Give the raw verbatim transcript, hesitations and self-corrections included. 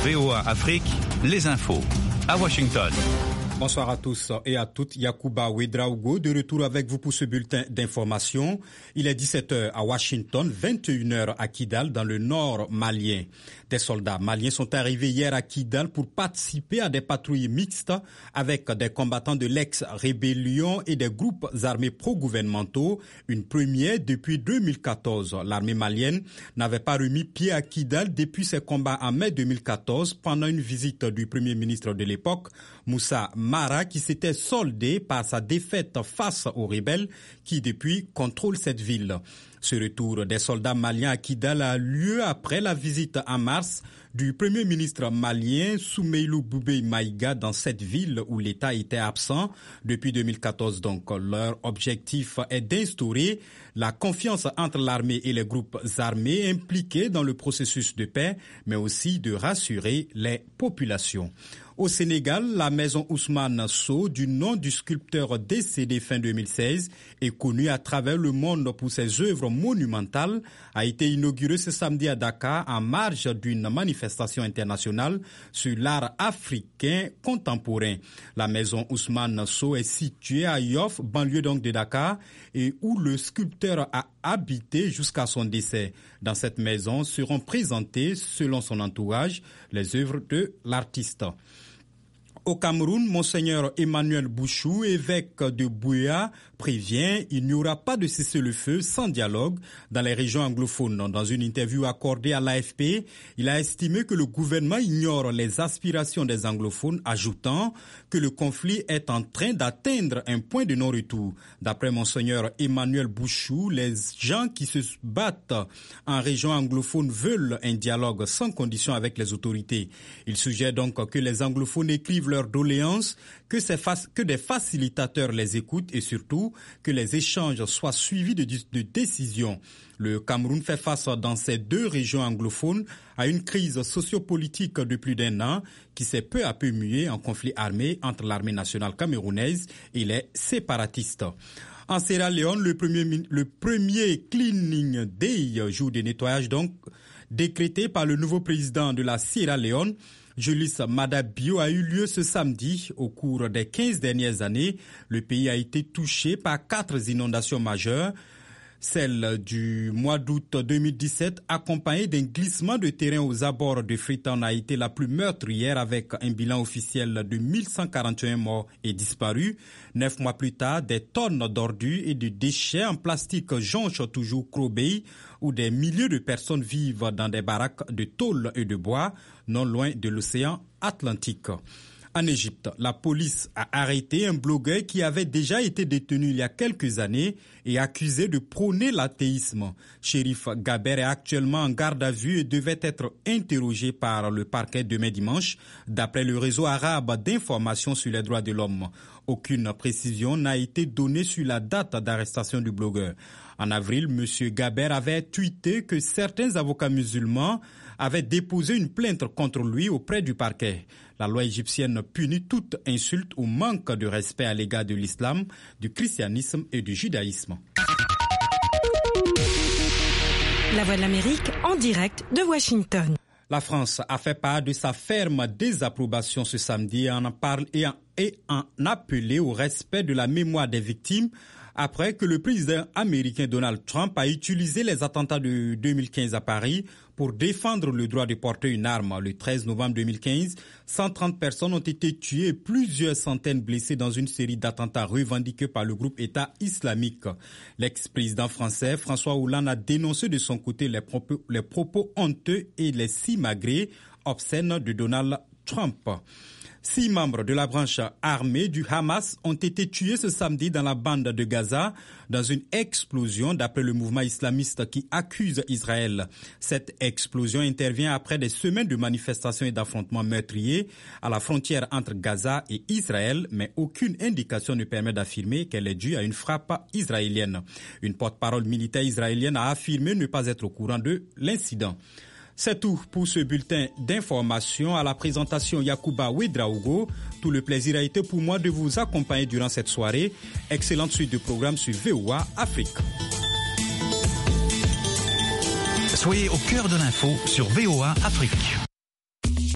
V O A Afrique, les infos à Washington. Bonsoir à tous et à toutes. Yacouba Ouedraogo de retour avec vous pour ce bulletin d'information. Il est dix-sept heures à Washington, vingt et une heures à Kidal dans le nord malien. Des soldats maliens sont arrivés hier à Kidal pour participer à des patrouilles mixtes avec des combattants de l'ex-rébellion et des groupes armés pro-gouvernementaux. Une première depuis deux mille quatorze. L'armée malienne n'avait pas remis pied à Kidal depuis ses combats en mai deux mille quatorze pendant une visite du premier ministre de l'époque, Moussa Mara, qui s'était soldé par sa défaite face aux rebelles qui depuis contrôlent cette ville. Ce retour des soldats maliens à Kidal a lieu après la visite en mars du premier ministre malien Soumeylou Boubèye Maïga dans cette ville où l'État était absent depuis deux mille quatorze. Donc leur objectif est d'instaurer la confiance entre l'armée et les groupes armés impliqués dans le processus de paix, mais aussi de rassurer les populations. Au Sénégal, la maison Ousmane Sow, du nom du sculpteur décédé fin deux mille seize, est connue à travers le monde pour ses œuvres monumentales, a été inaugurée ce samedi à Dakar en marge d'une manifestation internationale sur l'art africain contemporain. La maison Ousmane Sow est située à Yoff, banlieue donc de Dakar, et où le sculpteur a habité jusqu'à son décès. Dans cette maison seront présentées, selon son entourage, les œuvres de l'artiste. Au Cameroun, Monseigneur Emmanuel Bouchou, évêque de Buea, prévient il n'y aura pas de cessez-le-feu sans dialogue dans les régions anglophones. Dans une interview accordée à l'A F P, il a estimé que le gouvernement ignore les aspirations des anglophones, ajoutant que le conflit est en train d'atteindre un point de non-retour. D'après Monseigneur Emmanuel Bouchou, les gens qui se battent en région anglophone veulent un dialogue sans condition avec les autorités. Il suggère donc que les anglophones écrivent leurs doléances, que, que des facilitateurs les écoutent et surtout que les échanges soient suivis de, de décisions. Le Cameroun fait face dans ces deux régions anglophones à une crise sociopolitique de plus d'un an qui s'est peu à peu muée en conflit armé entre l'armée nationale camerounaise et les séparatistes. En Sierra Leone, le premier, le premier Cleaning Day, jour de nettoyage donc, décrété par le nouveau président de la Sierra Leone, Julius Maada Bio, a eu lieu ce samedi. Au cours des quinze dernières années, le pays a été touché par quatre inondations majeures. Celle du mois d'août deux mille dix-sept, accompagnée d'un glissement de terrain aux abords de Freetown, a été la plus meurtrière avec un bilan officiel de mille cent quarante et un morts et disparus. Neuf mois plus tard, des tonnes d'ordures et de déchets en plastique jonchent toujours Crow Bay, où des milliers de personnes vivent dans des baraques de tôle et de bois, non loin de l'océan Atlantique. En Égypte, la police a arrêté un blogueur qui avait déjà été détenu il y a quelques années et accusé de prôner l'athéisme. Chérif Gaber est actuellement en garde à vue et devait être interrogé par le parquet demain dimanche, d'après le réseau arabe d'information sur les droits de l'homme. Aucune précision n'a été donnée sur la date d'arrestation du blogueur. En avril, M. Gaber avait tweeté que certains avocats musulmans avaient déposé une plainte contre lui auprès du parquet. La loi égyptienne punit toute insulte ou manque de respect à l'égard de l'islam, du christianisme et du judaïsme. La Voix de l'Amérique en direct de Washington. La France a fait part de sa ferme désapprobation ce samedi et en, parle, et en, et en appelé au respect de la mémoire des victimes après que le président américain Donald Trump a utilisé les attentats de deux mille quinze à Paris pour défendre le droit de porter une arme. Le treize novembre deux mille quinze, cent trente personnes ont été tuées et plusieurs centaines blessées dans une série d'attentats revendiqués par le groupe État islamique. L'ex-président français François Hollande a dénoncé de son côté les propos, les propos honteux et les simagrées obscènes de Donald Trump. Six membres de la branche armée du Hamas ont été tués ce samedi dans la bande de Gaza dans une explosion d'après le mouvement islamiste qui accuse Israël. Cette explosion intervient après des semaines de manifestations et d'affrontements meurtriers à la frontière entre Gaza et Israël, mais aucune indication ne permet d'affirmer qu'elle est due à une frappe israélienne. Une porte-parole militaire israélienne a affirmé ne pas être au courant de l'incident. C'est tout pour ce bulletin d'information. À la présentation Yacouba Ouedraogo. Tout le plaisir a été pour moi de vous accompagner durant cette soirée. Excellente suite de programmes sur V O A Afrique. Soyez au cœur de l'info sur V O A Afrique.